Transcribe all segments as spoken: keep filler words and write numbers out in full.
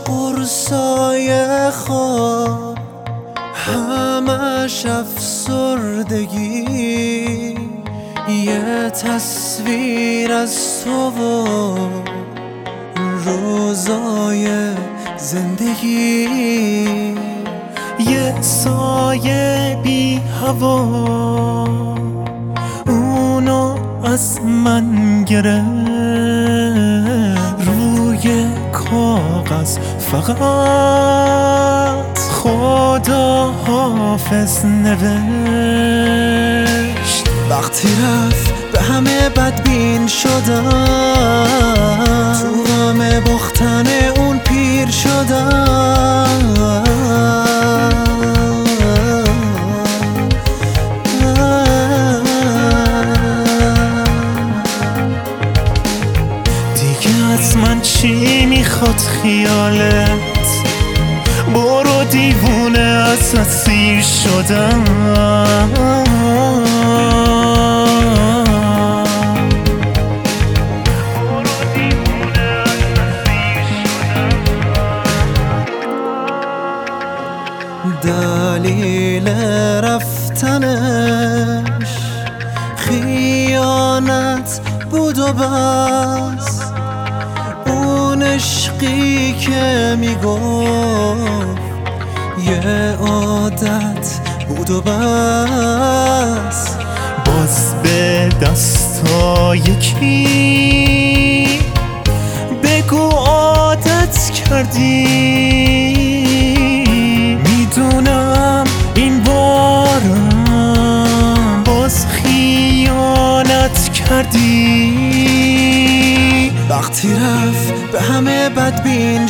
قرصای خواب، همش افسردگی، یه تصویر از تو و روزای زندگی، یه سایه بی هوا اونو از من گرفت، روی کاغذ فقط خدا حافظ نوشت. وقتی رفت به همه بدبین شدم، تو غم باختن اون پیر شدم. دیگه از من چی میخواد خیالت؟ برو دیوونه از اسیر شدم. دلیل رفتنش خیانت بود و بس، اون عشقی که میگفت یه عادت بود و بس. باز به دستا یکی بگو عادت کردی، میدونم این بارم باز خیانت کردی. وقتی رفت به همه بدبین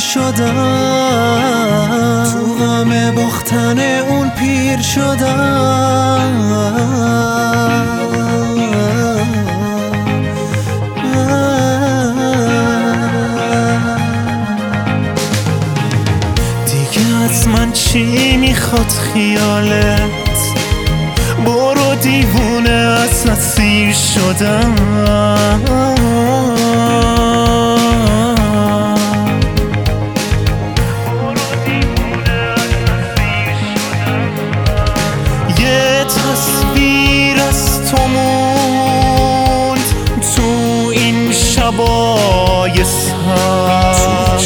شدم، تو غم باختن اون پیر شدم. دیگه از من چی میخواد خیالت؟ برو دیوونه از اسیر شدم. یه تصویر از تو موند تو این شبای سر،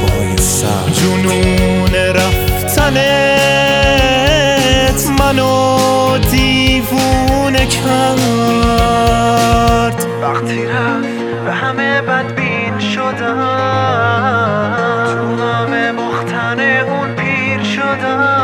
جنون رفتنت منو دیوونه کرد. وقتی رفت به همه بدبین شدم، تو غم باختن اون پیر شدم.